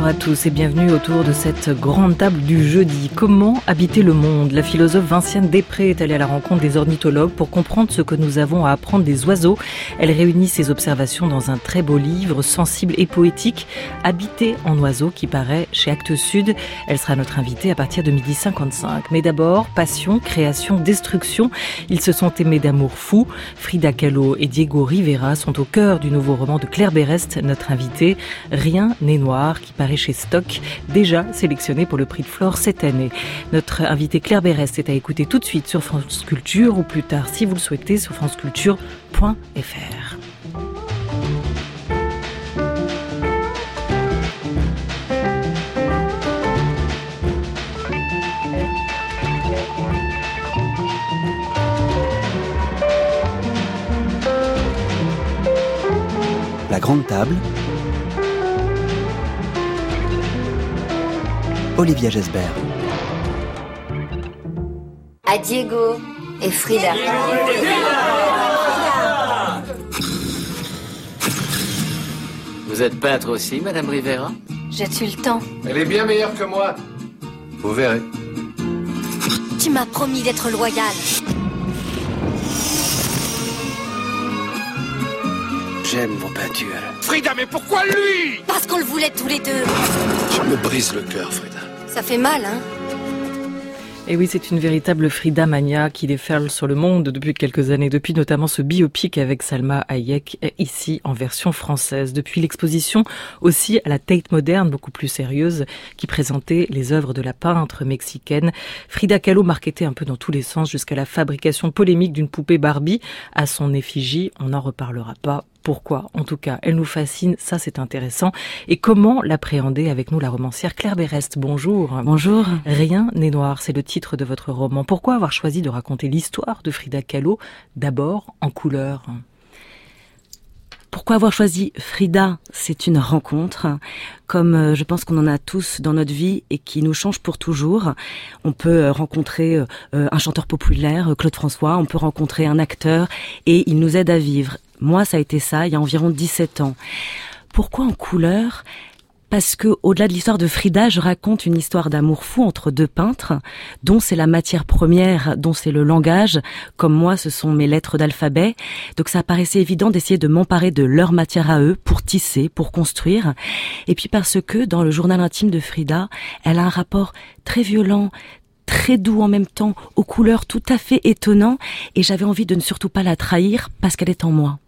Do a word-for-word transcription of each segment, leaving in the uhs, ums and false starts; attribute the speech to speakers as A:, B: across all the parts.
A: à tous et bienvenue autour de cette grande table du jeudi. Comment habiter le monde ? La philosophe Vinciane Després est allée à la rencontre des ornithologues pour comprendre ce que nous avons à apprendre des oiseaux. Elle réunit ses observations dans un très beau livre, sensible et poétique, Habiter en oiseau, qui paraît chez Actes Sud. Elle sera notre invitée à partir de midi cinquante-cinq. Mais d'abord, passion, création, destruction. Ils se sont aimés d'amour fou. Frida Kahlo et Diego Rivera sont au cœur du nouveau roman de Claire Berest, notre invitée. Rien n'est noir, qui paraît chez Stock, déjà sélectionné pour le prix de Flore cette année. Notre invitée Claire Berest est à écouter tout de suite sur France Culture ou plus tard, si vous le souhaitez, sur franceculture point f r.
B: La grande table. Olivia Gesbert.
C: À Diego et Frida.
D: Vous êtes peintre aussi, Madame Rivera ?
C: J'ai-tu le temps ?
E: Elle est bien meilleure que moi. Vous verrez.
C: Tu m'as promis d'être loyal.
E: J'aime vos peintures.
F: Frida, mais pourquoi lui ?
C: Parce qu'on le voulait tous les deux.
E: Tu me brises le cœur, Frida.
C: Ça fait mal, hein ?
A: Et oui, c'est une véritable Frida mania qui déferle sur le monde depuis quelques années, depuis notamment ce biopic avec Salma Hayek, ici en version française. Depuis l'exposition aussi à la Tate moderne, beaucoup plus sérieuse, qui présentait les œuvres de la peintre mexicaine. Frida Kahlo marketait un peu dans tous les sens jusqu'à la fabrication polémique d'une poupée Barbie à son effigie. On n'en reparlera pas. Pourquoi ? En tout cas, elle nous fascine, ça c'est intéressant. Et comment l'appréhender avec nous, la romancière Claire Berest ? Bonjour.
G: Bonjour.
A: Rien n'est noir, c'est le titre de votre roman. Pourquoi avoir choisi de raconter l'histoire de Frida Kahlo d'abord en couleur ?
G: Pourquoi avoir choisi Frida ? C'est une rencontre, comme je pense qu'on en a tous dans notre vie et qui nous change pour toujours. On peut rencontrer un chanteur populaire, Claude François, on peut rencontrer un acteur et il nous aide à vivre. Moi, ça a été ça, il y a environ dix-sept ans. Pourquoi en couleur ? Parce que, au-delà de l'histoire de Frida, je raconte une histoire d'amour fou entre deux peintres, dont c'est la matière première, dont c'est le langage. Comme moi, ce sont mes lettres d'alphabet. Donc ça paraissait évident d'essayer de m'emparer de leur matière à eux, pour tisser, pour construire. Et puis parce que, dans le journal intime de Frida, elle a un rapport très violent, très doux en même temps, aux couleurs tout à fait étonnants. Et j'avais envie de ne surtout pas la trahir, parce qu'elle est en moi.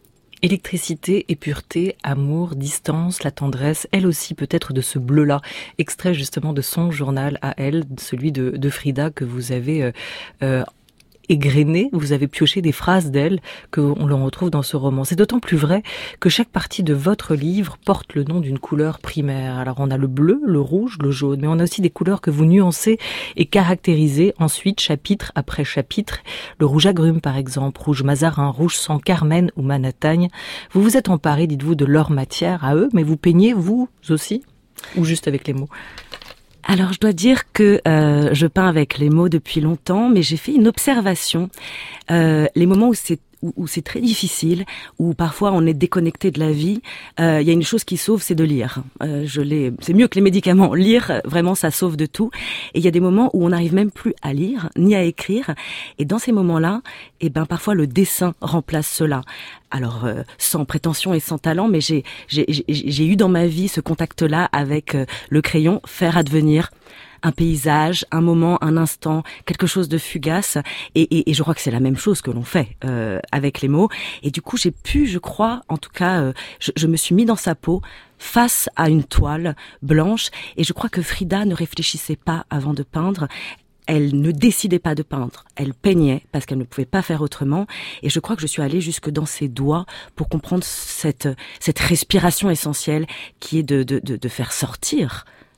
A: Électricité et pureté, amour, distance, la tendresse, elle aussi peut-être de ce bleu-là, extrait justement de son journal à elle, celui de, de Frida que vous avez euh, euh, égrené, vous avez pioché des phrases d'elle qu'on l'on retrouve dans ce roman. C'est d'autant plus vrai que chaque partie de votre livre porte le nom d'une couleur primaire. Alors on a le bleu, le rouge, le jaune, mais on a aussi des couleurs que vous nuancez et caractérisez ensuite chapitre après chapitre. Le rouge agrume par exemple, rouge mazarin, rouge sang, carmen ou manatagne. Vous vous êtes emparé, dites-vous, de leur matière à eux, mais vous peignez vous aussi ? Ou juste avec les mots ?
G: Alors, je dois dire que euh, je peins avec les mots depuis longtemps, mais j'ai fait une observation. Euh, les moments où c'est où, où c'est très difficile, où parfois on est déconnecté de la vie, euh, il y a une chose qui sauve, c'est de lire. Euh, je l'ai, c'est mieux que les médicaments. Lire, vraiment, ça sauve de tout. Et il y a des moments où on n'arrive même plus à lire, ni à écrire. Et dans ces moments-là, eh ben parfois le dessin remplace cela. Alors, euh, sans prétention et sans talent, mais j'ai, j'ai, j'ai, j'ai eu dans ma vie ce contact-là avec euh, le crayon, faire advenir un paysage, un moment, un instant, quelque chose de fugace. Et, et, et je crois que c'est la même chose que l'on fait euh, avec les mots. Et du coup, j'ai pu, je crois, en tout cas, euh, je, je me suis mis dans sa peau face à une toile blanche. Et je crois que Frida ne réfléchissait pas avant de peindre. Elle ne décidait pas de peindre, elle peignait parce qu'elle ne pouvait pas faire autrement. Et je crois que je suis allée jusque dans ses doigts pour comprendre cette cette respiration essentielle qui est de de de, de faire sortir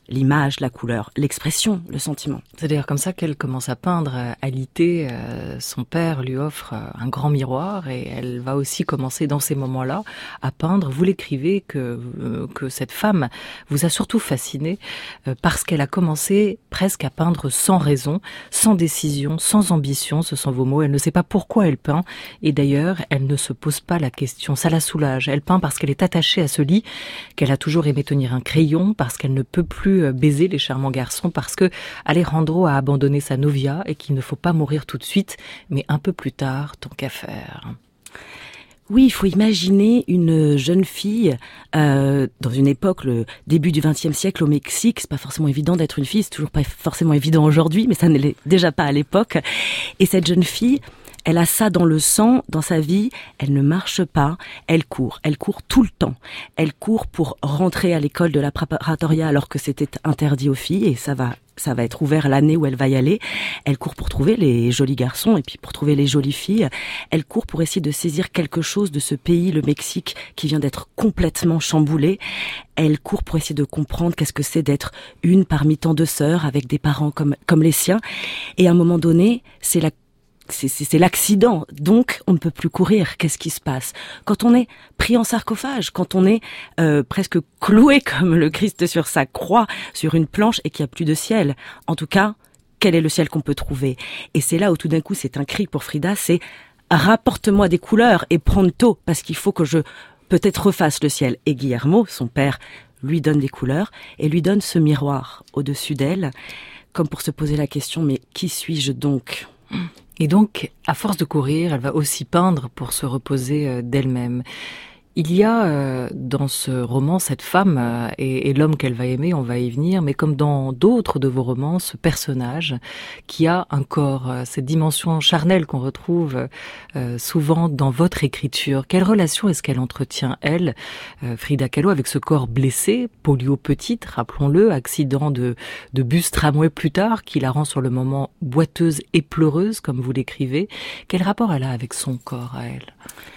G: l'image, la couleur, l'expression, le sentiment.
A: C'est d'ailleurs comme ça qu'elle commence à peindre. À l'été, euh, son père lui offre euh, un grand miroir et elle va aussi commencer dans ces moments-là à peindre. Vous l'écrivez que, euh, que cette femme vous a surtout fasciné euh, parce qu'elle a commencé presque à peindre sans raison, sans décision, sans ambition, ce sont vos mots. Elle ne sait pas pourquoi elle peint et d'ailleurs, elle ne se pose pas la question. Ça la soulage. Elle peint parce qu'elle est attachée à ce lit, qu'elle a toujours aimé tenir un crayon, parce qu'elle ne peut plus baiser les charmants garçons, parce que Alejandro a abandonné sa novia et qu'il ne faut pas mourir tout de suite, mais un peu plus tard, tant qu'à faire.
G: Oui, il faut imaginer une jeune fille euh, dans une époque, le début du vingtième siècle au Mexique. C'est pas forcément évident d'être une fille, c'est toujours pas forcément évident aujourd'hui, mais ça ne l'est déjà pas à l'époque. Et cette jeune fille, elle a ça dans le sang, dans sa vie, elle ne marche pas, elle court, elle court tout le temps. Elle court pour rentrer à l'école de la préparatoria alors que c'était interdit aux filles et ça va ça va être ouvert l'année où elle va y aller. Elle court pour trouver les jolis garçons et puis pour trouver les jolies filles. Elle court pour essayer de saisir quelque chose de ce pays, le Mexique, qui vient d'être complètement chamboulé. Elle court pour essayer de comprendre qu'est-ce que c'est d'être une parmi tant de sœurs avec des parents comme comme les siens. Et à un moment donné, c'est la C'est, c'est, c'est l'accident, donc on ne peut plus courir. Qu'est-ce qui se passe quand on est pris en sarcophage, quand on est euh, presque cloué comme le Christ sur sa croix, sur une planche et qu'il n'y a plus de ciel? En tout cas, quel est le ciel qu'on peut trouver? Et c'est là où tout d'un coup c'est un cri pour Frida, c'est « rapporte-moi des couleurs et pronto, parce qu'il faut que je peut-être refasse le ciel ». Et Guillermo, son père, lui donne des couleurs et lui donne ce miroir au-dessus d'elle, comme pour se poser la question « mais qui suis-je donc ?»
A: Et donc, à force de courir, elle va aussi peindre pour se reposer d'elle-même. Il y a euh, dans ce roman cette femme euh, et, et l'homme qu'elle va aimer, on va y venir, mais comme dans d'autres de vos romans, ce personnage qui a un corps, euh, cette dimension charnelle qu'on retrouve euh, souvent dans votre écriture. Quelle relation est-ce qu'elle entretient, elle, euh, Frida Kahlo, avec ce corps blessé, polio petite, rappelons-le, accident de, de bus tramway plus tard, qui la rend sur le moment boiteuse et pleureuse, comme vous l'écrivez. Quel rapport elle a avec son corps, à elle ?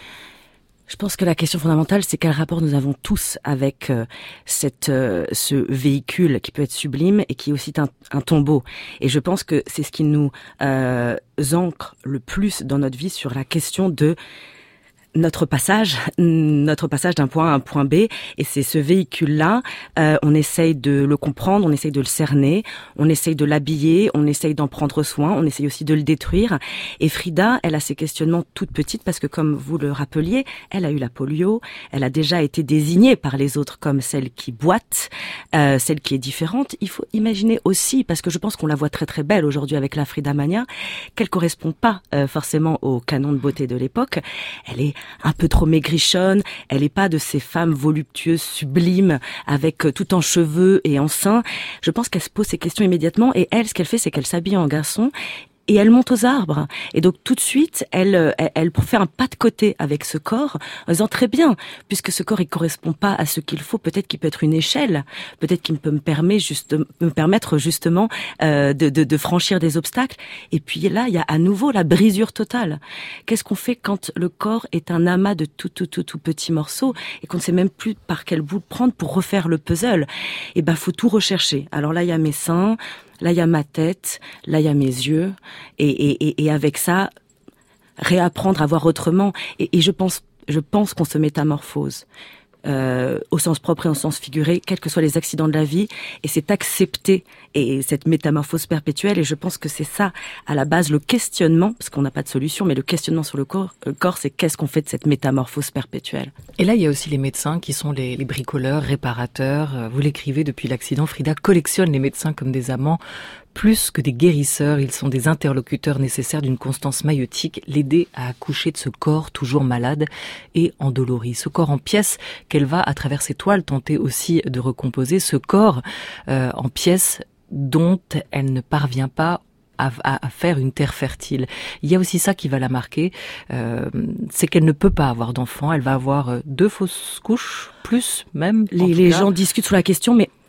G: Je pense que la question fondamentale, c'est quel rapport nous avons tous avec euh, cette, euh, ce véhicule qui peut être sublime et qui est aussi un, un tombeau. Et je pense que c'est ce qui nous euh, ancre le plus dans notre vie sur la question de notre passage, notre passage d'un point à un point B, et c'est ce véhicule-là, euh, on essaye de le comprendre, on essaye de le cerner, on essaye de l'habiller, on essaye d'en prendre soin, on essaye aussi de le détruire. Et Frida, elle a ces questionnements toute petite parce que, comme vous le rappeliez, elle a eu la polio, elle a déjà été désignée par les autres comme celle qui boite, euh, celle qui est différente. Il faut imaginer aussi, parce que je pense qu'on la voit très très belle aujourd'hui avec la Frida Mania, qu'elle correspond pas euh, forcément au canon de beauté de l'époque. Elle est un peu trop maigrichonne, elle est pas de ces femmes voluptueuses, sublimes, avec euh, tout en cheveux et en seins. Je pense qu'elle se pose ces questions immédiatement et elle, ce qu'elle fait, c'est qu'elle s'habille en garçon et elle monte aux arbres. Et donc tout de suite, elle, elle, elle fait un pas de côté avec ce corps, en disant très bien, puisque ce corps il correspond pas à ce qu'il faut, peut-être qu'il peut être une échelle, peut-être qu'il peut me permettre juste, me permettre justement euh, de, de, de franchir des obstacles. Et puis là, il y a à nouveau la brisure totale. Qu'est-ce qu'on fait quand le corps est un amas de tout, tout, tout, tout petits morceaux et qu'on ne sait même plus par quel bout prendre pour refaire le puzzle? Et ben, faut tout rechercher. Alors là, il y a mes seins. Là, il y a ma tête, là, il y a mes yeux, et, et, et avec ça, réapprendre à voir autrement. Et, et je pense, je pense qu'on se métamorphose, euh, au sens propre et au sens figuré, quels que soient les accidents de la vie, et c'est accepter et cette métamorphose perpétuelle. Et je pense que c'est ça, à la base, le questionnement, parce qu'on n'a pas de solution, mais le questionnement sur le corps, le corps, c'est qu'est-ce qu'on fait de cette métamorphose perpétuelle.
A: Et là, il y a aussi les médecins qui sont les, les bricoleurs, réparateurs. Vous l'écrivez, depuis l'accident, Frida collectionne les médecins comme des amants. Plus que des guérisseurs, ils sont des interlocuteurs nécessaires d'une constance maïeutique, l'aider à accoucher de ce corps toujours malade et endolori. Ce corps en pièces qu'elle va, à travers ses toiles, tenter aussi de recomposer. Ce corps euh, en pièces dont elle ne parvient pas À, à, à faire une terre fertile. Il y a aussi ça qui va la marquer, euh, c'est qu'elle ne peut pas avoir d'enfant. Elle va avoir deux fausses couches, plus même.
G: Les, les gens discutent sur la question, mais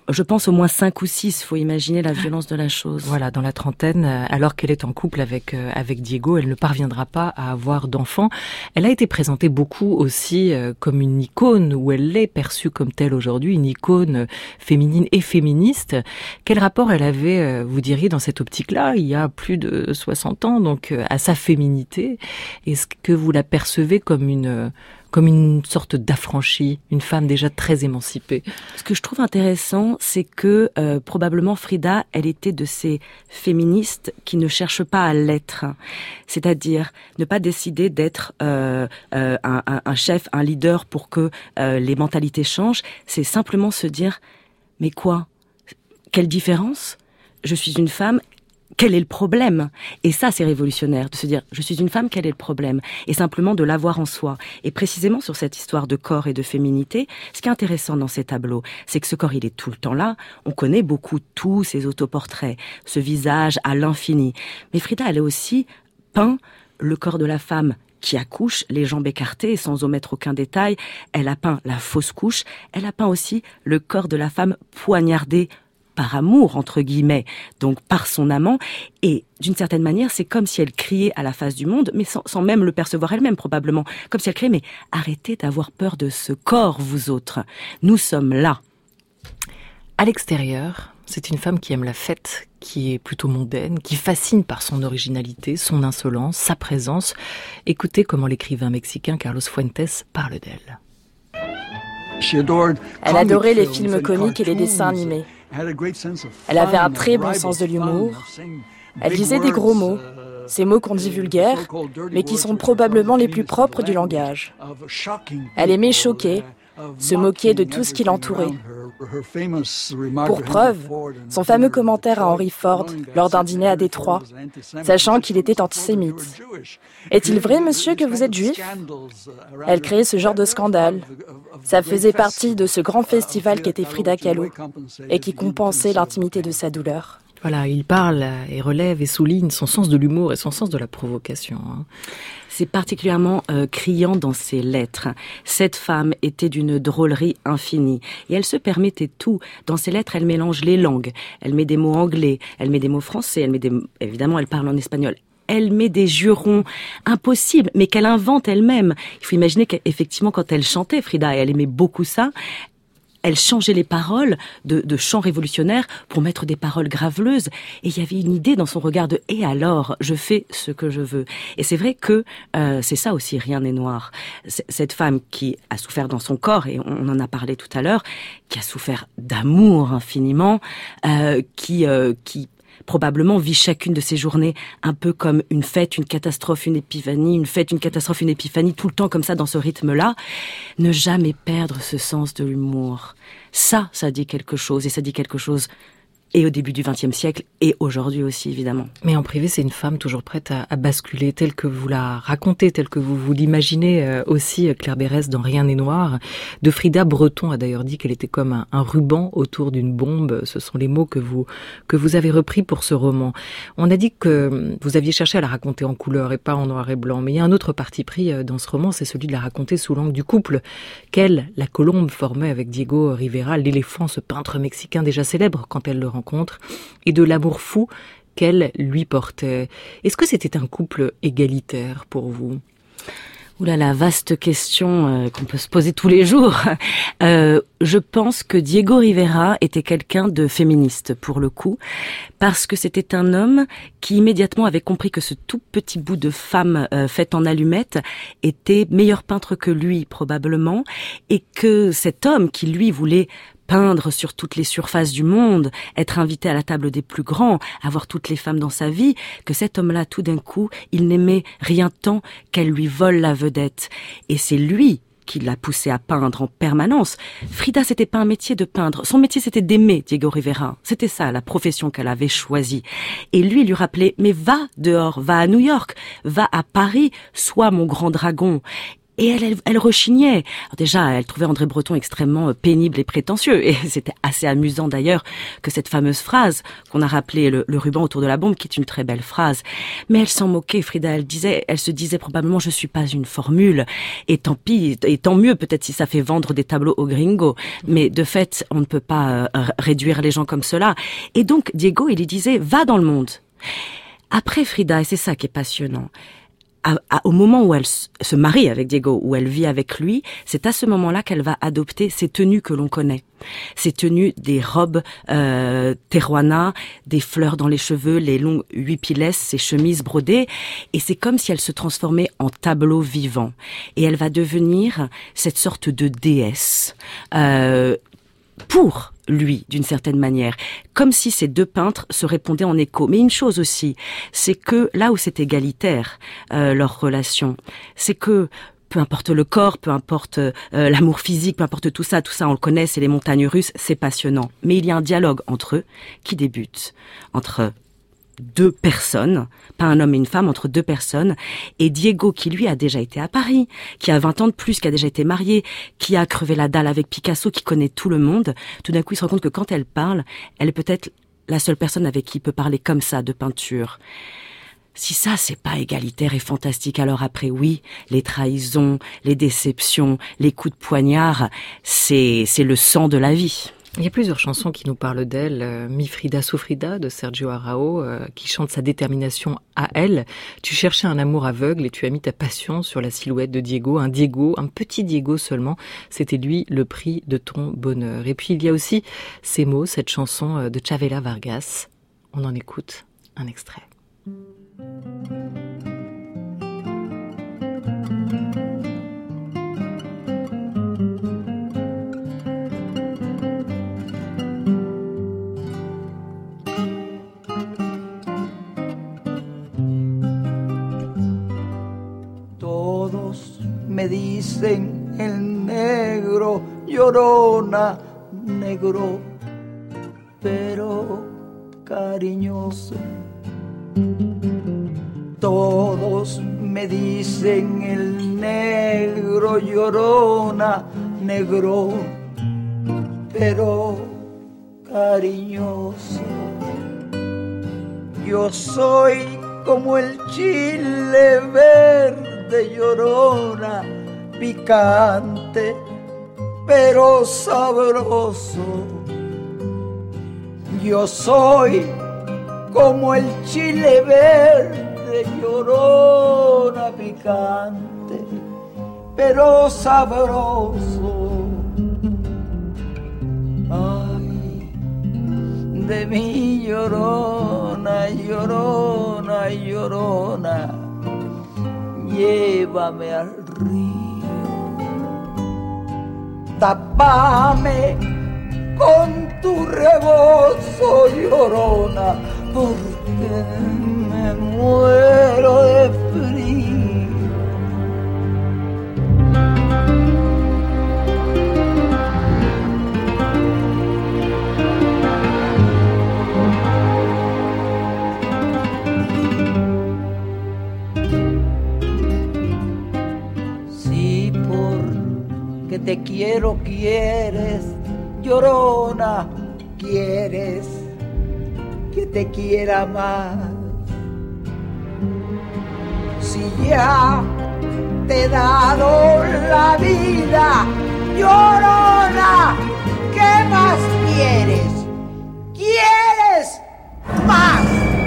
G: je pense au moins cinq ou six, faut imaginer la violence de la chose.
A: Voilà, dans la trentaine, alors qu'elle est en couple avec euh, avec Diego, elle ne parviendra pas à avoir d'enfants. Elle a été présentée beaucoup aussi euh, comme une icône, ou elle l'est perçue comme telle aujourd'hui, une icône féminine et féministe. Quel rapport elle avait, euh, vous diriez, dans cette optique-là, il y a plus de soixante ans, donc euh, à sa féminité? Est-ce que vous la percevez comme une euh, comme une sorte d'affranchie, une femme déjà très émancipée?
G: Ce que je trouve intéressant, c'est que euh, probablement Frida, elle était de ces féministes qui ne cherchent pas à l'être, c'est-à-dire ne pas décider d'être euh, euh, un, un, un chef, un leader pour que euh, les mentalités changent. C'est simplement se dire, mais quoi? Quelle différence? Je suis une femme. Quel est le problème? Et ça, c'est révolutionnaire, de se dire, je suis une femme, quel est le problème? Et simplement de l'avoir en soi. Et précisément sur cette histoire de corps et de féminité, ce qui est intéressant dans ces tableaux, c'est que ce corps, il est tout le temps là. On connaît beaucoup tous ces autoportraits, ce visage à l'infini. Mais Frida, elle a aussi peint le corps de la femme qui accouche, les jambes écartées, sans omettre aucun détail. Elle a peint la fausse couche. Elle a peint aussi le corps de la femme poignardée par amour, entre guillemets, donc par son amant. Et d'une certaine manière, c'est comme si elle criait à la face du monde, mais sans, sans même le percevoir elle-même, probablement. Comme si elle criait, mais arrêtez d'avoir peur de ce corps, vous autres. Nous sommes là.
A: À l'extérieur, c'est une femme qui aime la fête, qui est plutôt mondaine, qui fascine par son originalité, son insolence, sa présence. Écoutez comment l'écrivain mexicain Carlos Fuentes parle d'elle.
H: Elle adorait les films comiques et les dessins animés. Elle avait un très bon sens de l'humour. Elle disait des gros mots, ces mots qu'on dit vulgaires, mais qui sont probablement les plus propres du langage. Elle aimait choquer, se moquer de tout ce qui l'entourait. Pour preuve, son fameux commentaire à Henry Ford lors d'un dîner à Détroit, sachant qu'il était antisémite. « Est-il vrai, monsieur, que vous êtes juif ?» Elle créait ce genre de scandale. Ça faisait partie de ce grand festival qu'était Frida Kahlo et qui compensait l'intimité de sa douleur.
A: Voilà, il parle et relève et souligne son sens de l'humour et son sens de la provocation. Hein.
G: C'est particulièrement euh, criant dans ses lettres. Cette femme était d'une drôlerie infinie et elle se permettait tout. Dans ses lettres, elle mélange les langues. Elle met des mots anglais, elle met des mots français, elle met des... évidemment, elle parle en espagnol. Elle met des jurons impossibles, mais qu'elle invente elle-même. Il faut imaginer qu'effectivement, quand elle chantait, Frida, et elle aimait beaucoup ça, elle changeait les paroles de, de chants révolutionnaires pour mettre des paroles graveleuses. Et il y avait une idée dans son regard de « et alors, je fais ce que je veux ». Et c'est vrai que euh, c'est ça aussi, Rien n'est noir. C- cette femme qui a souffert dans son corps, et on en a parlé tout à l'heure, qui a souffert d'amour infiniment, euh, qui... Euh, qui probablement vit chacune de ces journées un peu comme une fête, une catastrophe, une épiphanie, une fête, une catastrophe, une épiphanie, tout le temps comme ça dans ce rythme-là. Ne jamais perdre ce sens de l'humour. Ça, ça dit quelque chose, et ça dit quelque chose et au début du vingtième siècle, et aujourd'hui aussi, évidemment.
A: Mais en privé, c'est une femme toujours prête à, à basculer, telle que vous la racontez, telle que vous vous l'imaginez euh, aussi, Claire Berès, dans Rien n'est noir. De Frida, Breton a d'ailleurs dit qu'elle était comme un, un ruban autour d'une bombe. Ce sont les mots que vous que vous avez repris pour ce roman. On a dit que vous aviez cherché à la raconter en couleur et pas en noir et blanc. Mais il y a un autre parti pris dans ce roman, c'est celui de la raconter sous l'angle du couple qu'elle, la colombe, formait avec Diego Rivera, l'éléphant, ce peintre mexicain déjà célèbre quand elle le rencontre, et de l'amour fou qu'elle lui portait. Est-ce que c'était un couple égalitaire pour vous ?
G: Ouh là là, vaste question euh, qu'on peut se poser tous les jours. Euh, je pense que Diego Rivera était quelqu'un de féministe pour le coup, parce que c'était un homme qui immédiatement avait compris que ce tout petit bout de femme euh, faite en allumette était meilleur peintre que lui probablement, et que cet homme qui lui voulait peindre sur toutes les surfaces du monde, être invité à la table des plus grands, avoir toutes les femmes dans sa vie, que cet homme-là, tout d'un coup, il n'aimait rien tant qu'elle lui vole la vedette. Et c'est lui qui l'a poussé à peindre en permanence. Frida, c'était pas un métier de peindre. Son métier, c'était d'aimer Diego Rivera. C'était ça, la profession qu'elle avait choisie. Et lui, il lui rappelait, mais va dehors, va à New York, va à Paris, sois mon grand dragon. Et elle, elle, elle rechignait. Alors déjà, elle trouvait André Breton extrêmement pénible et prétentieux. Et c'était assez amusant d'ailleurs que cette fameuse phrase qu'on a rappelée, le, le ruban autour de la bombe, qui est une très belle phrase. Mais elle s'en moquait, Frida. Elle disait, elle se disait probablement, je suis pas une formule. Et tant pis, et tant mieux peut-être si ça fait vendre des tableaux aux gringos. Mais de fait, on ne peut pas euh, réduire les gens comme cela. Et donc, Diego, il lui disait, va dans le monde. Après Frida, et c'est ça qui est passionnant, À, à, au moment où elle se marie avec Diego, où elle vit avec lui, c'est à ce moment-là qu'elle va adopter ces tenues que l'on connaît. Ces tenues des robes euh, teruanas, des fleurs dans les cheveux, les longues huipilés, ces chemises brodées. Et c'est comme si elle se transformait en tableau vivant. Et elle va devenir cette sorte de déesse euh, pour lui, d'une certaine manière, comme si ces deux peintres se répondaient en écho. Mais une chose aussi, c'est que là où c'est égalitaire, euh, leur relation, c'est que peu importe le corps, peu importe euh, l'amour physique, peu importe tout ça, tout ça on le connaît, c'est les montagnes russes, c'est passionnant. Mais il y a un dialogue entre eux qui débute, entre deux personnes, pas un homme et une femme, entre deux personnes, et Diego qui lui a déjà été à Paris, qui a vingt ans de plus, qui a déjà été marié, qui a crevé la dalle avec Picasso, qui connaît tout le monde, tout d'un coup il se rend compte que quand elle parle, elle est peut-être la seule personne avec qui il peut parler comme ça de peinture. Si ça, c'est pas égalitaire et fantastique, alors après, oui, les trahisons, les déceptions, les coups de poignard, c'est, c'est le sang de la vie.
A: Il y a plusieurs chansons qui nous parlent d'elle. Euh, Mi Frida su Frida de Sergio Arrao, euh, qui chante sa détermination à elle. Tu cherchais un amour aveugle et tu as mis ta passion sur la silhouette de Diego. Un Diego, un petit Diego seulement. C'était lui le prix de ton bonheur. Et puis il y a aussi ces mots, cette chanson de Chavela Vargas. On en écoute un extrait.
I: Me dicen el negro, llorona, negro, pero cariñoso. Todos me dicen el negro, llorona, negro, pero cariñoso. Yo soy como el chile verde, de llorona, picante, pero sabroso. Yo soy como el chile verde, llorona, picante, pero sabroso. Ay, de mi llorona, llorona, llorona, llévame al río, tápame con tu rebozo, llorona, porque me muero de frío. Te quiero, quieres, llorona, quieres que te quiera más. Si ya te he dado la vida, llorona, ¿qué más quieres? ¿Quieres más?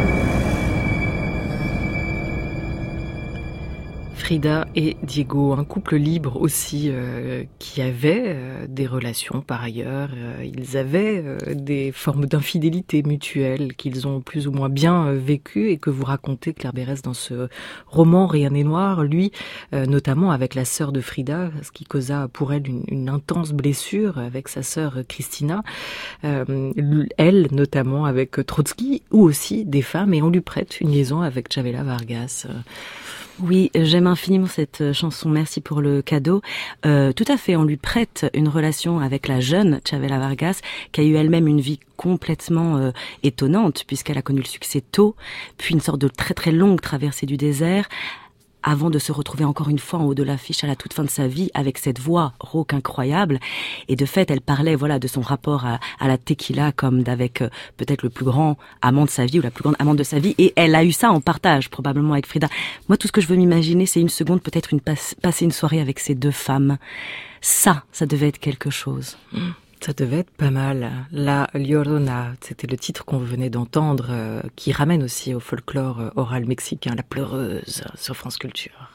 A: Frida et Diego, un couple libre aussi, euh, qui avait euh, des relations par ailleurs. Euh, ils avaient euh, des formes d'infidélité mutuelle qu'ils ont plus ou moins bien euh, vécues et que vous racontez, Claire Berès, dans ce roman Rien n'est noir. Lui, euh, notamment avec la sœur de Frida, ce qui causa pour elle une, une intense blessure avec sa sœur Christina. Euh, elle, notamment avec Trotsky, ou aussi des femmes, et on lui prête une liaison avec Chavela Vargas.
G: Oui, j'aime infiniment cette chanson, merci pour le cadeau. Euh, tout à fait, on lui prête une relation avec la jeune Chavela Vargas, qui a eu elle-même une vie complètement euh, étonnante, puisqu'elle a connu le succès tôt, puis une sorte de très très longue traversée du désert, avant de se retrouver encore une fois en haut de l'affiche à la toute fin de sa vie avec cette voix rauque incroyable. Et de fait, elle parlait voilà de son rapport à, à la tequila comme d'avec euh, peut-être le plus grand amant de sa vie ou la plus grande amante de sa vie. Et elle a eu ça en partage probablement avec Frida. Moi, tout ce que je veux m'imaginer, c'est une seconde, peut-être une passe, passer une soirée avec ces deux femmes. Ça, ça devait être quelque chose.
A: Mmh. Ça devait être pas mal. La Llorona, c'était le titre qu'on venait d'entendre, euh, qui ramène aussi au folklore euh, oral mexicain, la pleureuse, sur France Culture.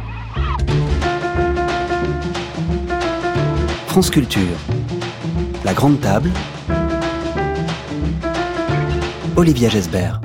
B: France Culture, la grande table, Olivia Gesbert.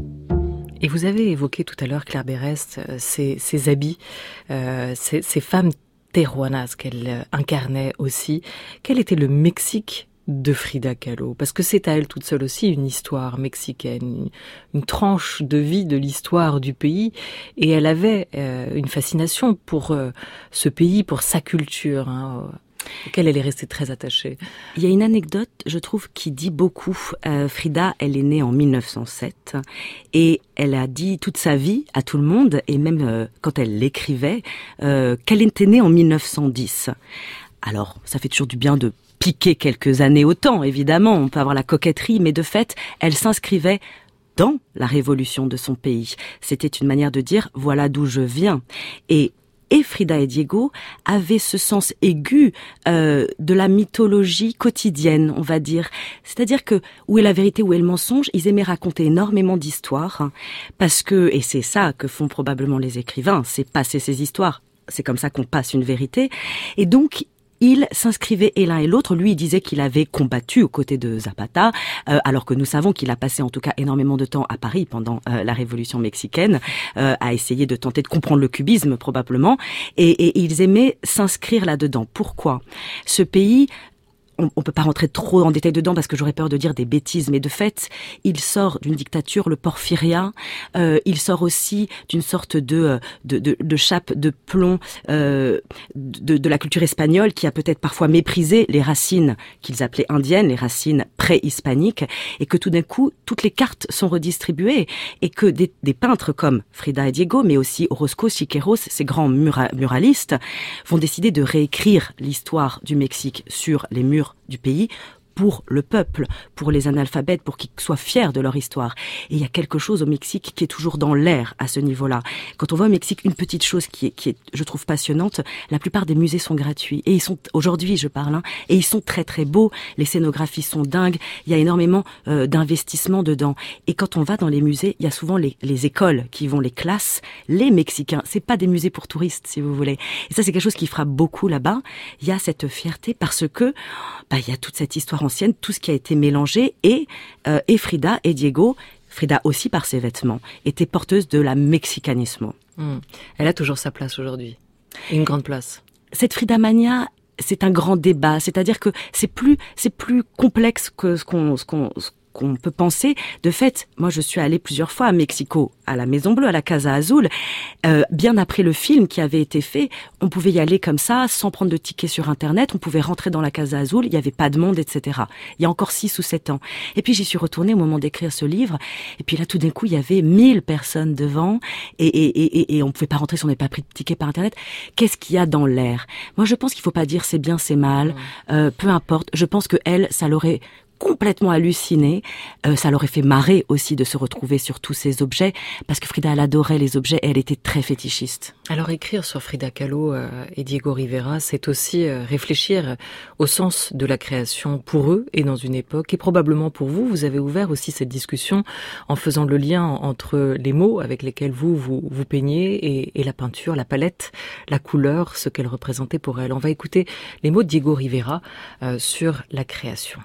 A: Et vous avez évoqué tout à l'heure, Claire Berest, ces, ces habits, euh, ces, ces femmes terroanas qu'elle incarnait aussi. Quel était le Mexique de Frida Kahlo? Parce que c'est à elle toute seule aussi une histoire mexicaine, une, une tranche de vie de l'histoire du pays. Et elle avait euh, une fascination pour euh, ce pays, pour sa culture, hein, auquel elle est restée très attachée.
G: Il y a une anecdote, je trouve, qui dit beaucoup. Euh, Frida, elle est née en mille neuf cent sept et elle a dit toute sa vie à tout le monde, et même euh, quand elle l'écrivait, euh, qu'elle était née en mille neuf cent dix. Alors, ça fait toujours du bien de piquer quelques années au temps, évidemment. On peut avoir la coquetterie, mais de fait, elle s'inscrivait dans la révolution de son pays. C'était une manière de dire, voilà d'où je viens. Et Et Frida et Diego avaient ce sens aigu euh, de la mythologie quotidienne, on va dire. C'est-à-dire que où est la vérité, où est le mensonge, ils aimaient raconter énormément d'histoires, hein, parce que, et c'est ça que font probablement les écrivains, c'est passer ces histoires. C'est comme ça qu'on passe une vérité. Et donc, ils s'inscrivaient et l'un et l'autre. Lui, il disait qu'il avait combattu aux côtés de Zapata, euh, alors que nous savons qu'il a passé en tout cas énormément de temps à Paris pendant euh, la Révolution mexicaine, euh, à essayer de tenter de comprendre le cubisme probablement. Et, et ils aimaient s'inscrire là-dedans. Pourquoi ? Ce pays... On, on peut pas rentrer trop en détail dedans parce que j'aurais peur de dire des bêtises, mais de fait, il sort d'une dictature, le porphyria. Euh, il sort aussi d'une sorte de de, de de chape de plomb euh, de, de la culture espagnole qui a peut-être parfois méprisé les racines qu'ils appelaient indiennes, les racines pré-hispaniques, et que tout d'un coup, toutes les cartes sont redistribuées et que des, des peintres comme Frida et Diego, mais aussi Orozco, Siqueiros, ces grands mura- muralistes, vont décider de réécrire l'histoire du Mexique sur les murs du pays pour le peuple, pour les analphabètes, pour qu'ils soient fiers de leur histoire. Et il y a quelque chose au Mexique qui est toujours dans l'air à ce niveau-là. Quand on va au Mexique, une petite chose qui est, qui est, je trouve, passionnante, la plupart des musées sont gratuits. Et ils sont, aujourd'hui, je parle, hein, et ils sont très très beaux. Les scénographies sont dingues. Il y a énormément euh, d'investissement dedans. Et quand on va dans les musées, il y a souvent les, les écoles qui vont, les classes, les Mexicains. C'est pas des musées pour touristes, si vous voulez. Et ça, c'est quelque chose qui frappe beaucoup là-bas. Il y a cette fierté parce que, bah, il y a toute cette histoire ancienne, tout ce qui a été mélangé, et, euh, et Frida et Diego, Frida aussi par ses vêtements, était porteuse de la mexicanismo.
A: Mmh. Elle a toujours sa place aujourd'hui, une grande place.
G: Cette Frida Mania, c'est un grand débat, c'est-à-dire que c'est plus, c'est plus complexe que ce qu'on, ce qu'on, ce qu'on peut penser. De fait, moi je suis allée plusieurs fois à Mexico, à la Maison Bleue, à la Casa Azul. Euh, bien après le film qui avait été fait, on pouvait y aller comme ça, sans prendre de ticket sur Internet. On pouvait rentrer dans la Casa Azul, il n'y avait pas de monde, et cetera. Il y a encore six ou sept ans. Et puis j'y suis retournée au moment d'écrire ce livre. Et puis là, tout d'un coup, il y avait mille personnes devant, et, et, et, et on ne pouvait pas rentrer si on n'avait pas pris de ticket par Internet. Qu'est-ce qu'il y a dans l'air ? Moi, je pense qu'il ne faut pas dire c'est bien, c'est mal, euh, peu importe. Je pense que elle, ça l'aurait complètement halluciné. Euh, ça l'aurait fait marrer aussi de se retrouver sur tous ces objets, parce que Frida, elle adorait les objets et elle était très fétichiste.
A: Alors écrire sur Frida Kahlo euh, et Diego Rivera, c'est aussi euh, réfléchir au sens de la création pour eux et dans une époque, et probablement pour vous. Vous avez ouvert aussi cette discussion en faisant le lien entre les mots avec lesquels vous vous, vous peignez et, et la peinture, la palette, la couleur, ce qu'elle représentait pour elle. On va écouter les mots de Diego Rivera euh, sur la création.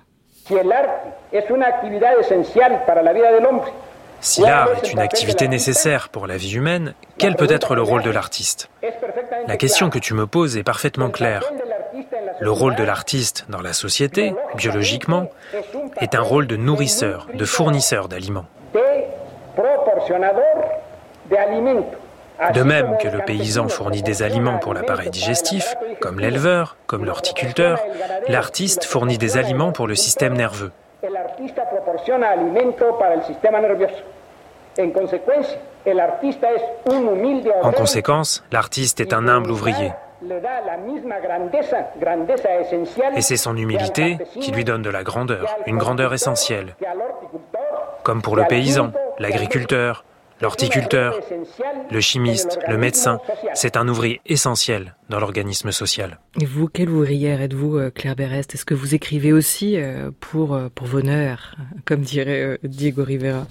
J: Si l'art est une activité nécessaire pour la vie humaine, quel peut être le rôle de l'artiste ? La question que tu me poses est parfaitement claire. Le rôle de l'artiste dans la société, biologiquement, est un rôle de nourrisseur, de fournisseur d'aliments. De même que le paysan fournit des aliments pour l'appareil digestif, comme l'éleveur, comme l'horticulteur, l'artiste fournit des aliments pour le système nerveux. En conséquence, l'artiste est un humble ouvrier. Et c'est son humilité qui lui donne de la grandeur, une grandeur essentielle. Comme pour le paysan, l'agriculteur, l'horticulteur, le chimiste, le médecin, c'est un ouvrier essentiel dans l'organisme social.
A: Et vous, quelle ouvrière êtes-vous, Claire Berest? Est-ce que vous écrivez aussi pour, pour vos nerfs, comme dirait Diego Rivera?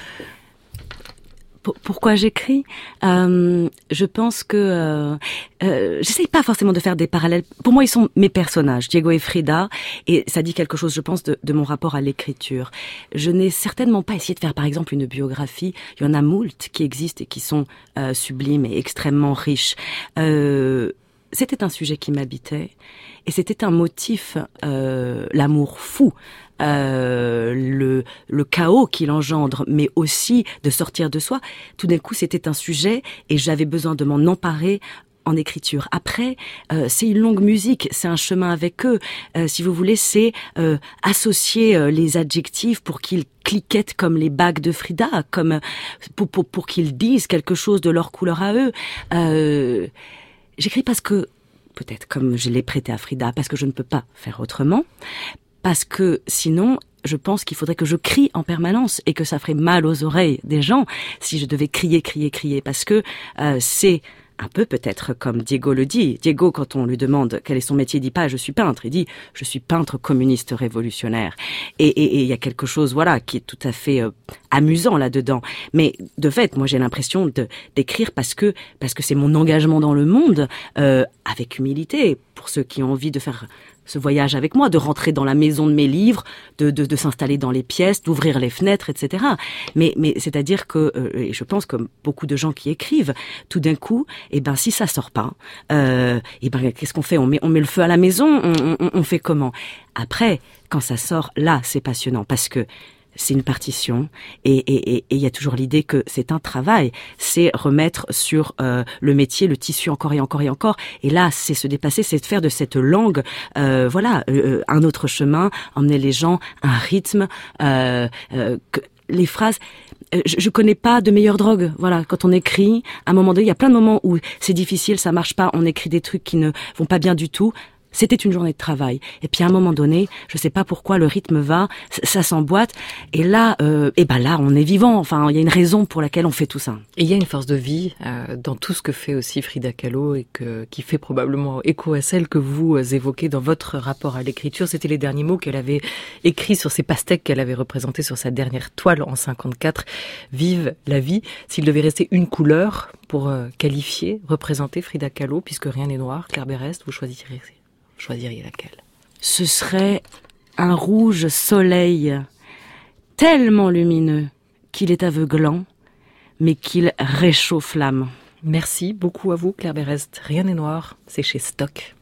G: Pourquoi j'écris? euh, Je pense que euh, euh, j'essaye pas forcément de faire des parallèles. Pour moi, ils sont mes personnages, Diego et Frida, et ça dit quelque chose, je pense, de, de mon rapport à l'écriture. Je n'ai certainement pas essayé de faire, par exemple, une biographie. Il y en a moult qui existent et qui sont euh, sublimes et extrêmement riches. Euh, c'était un sujet qui m'habitait, et c'était un motif, euh, l'amour fou. Euh, le, le chaos qu'il engendre, mais aussi de sortir de soi. Tout d'un coup, c'était un sujet et j'avais besoin de m'en emparer en écriture. Après, euh, c'est une longue musique, c'est un chemin avec eux. Euh, si vous voulez, c'est euh, associer euh, les adjectifs pour qu'ils cliquettent comme les bagues de Frida, comme pour, pour, pour qu'ils disent quelque chose de leur couleur à eux. Euh, j'écris parce que, peut-être comme je l'ai prêté à Frida, parce que je ne peux pas faire autrement. Parce que sinon, je pense qu'il faudrait que je crie en permanence et que ça ferait mal aux oreilles des gens si je devais crier, crier, crier. Parce que euh, c'est un peu peut-être comme Diego le dit. Diego, quand on lui demande quel est son métier, il dit pas « je suis peintre », il dit « je suis peintre communiste révolutionnaire ». Et il y a quelque chose, voilà, qui est tout à fait euh, amusant là-dedans. Mais de fait, moi j'ai l'impression de, d'écrire parce que parce que c'est mon engagement dans le monde, euh, avec humilité, pour ceux qui ont envie de faire ce voyage avec moi, de rentrer dans la maison de mes livres, de, de, de s'installer dans les pièces, d'ouvrir les fenêtres, et cetera. Mais, mais c'est-à-dire que, euh, et je pense comme beaucoup de gens qui écrivent, tout d'un coup, eh ben si ça sort pas, euh, eh ben qu'est-ce qu'on fait? On met, on met le feu à la maison, on, on, on fait comment? Après, quand ça sort, là, c'est passionnant parce que c'est une partition et et et il y a toujours l'idée que c'est un travail, c'est remettre sur euh, le métier le tissu encore et encore et encore, et là c'est se dépasser, c'est de faire de cette langue euh, voilà euh, un autre chemin, emmener les gens, un rythme, euh, euh, que les phrases. Je, je connais pas de meilleure drogue. Voilà, quand on écrit, à un moment donné, il y a plein de moments où c'est difficile, ça marche pas, on écrit des trucs qui ne vont pas bien du tout. C'était une journée de travail. Et puis à un moment donné, je sais pas pourquoi le rythme va, ça, ça s'emboîte. Et là, euh, et ben là, on est vivant. Enfin, il y a une raison pour laquelle on fait tout ça.
A: Et il y a une force de vie euh, dans tout ce que fait aussi Frida Kahlo et que, qui fait probablement écho à celle que vous évoquez dans votre rapport à l'écriture. C'était les derniers mots qu'elle avait écrits sur ces pastèques qu'elle avait représentés sur sa dernière toile en cinquante-quatre. Vive la vie. S'il devait rester une couleur pour euh, qualifier, représenter Frida Kahlo, puisque rien n'est noir, Claire Berest, vous choisiriez choisiriez laquelle?
G: Ce serait un rouge soleil tellement lumineux qu'il est aveuglant, mais qu'il réchauffe l'âme.
A: Merci beaucoup à vous, Claire Berest. Rien n'est noir, c'est chez Stock.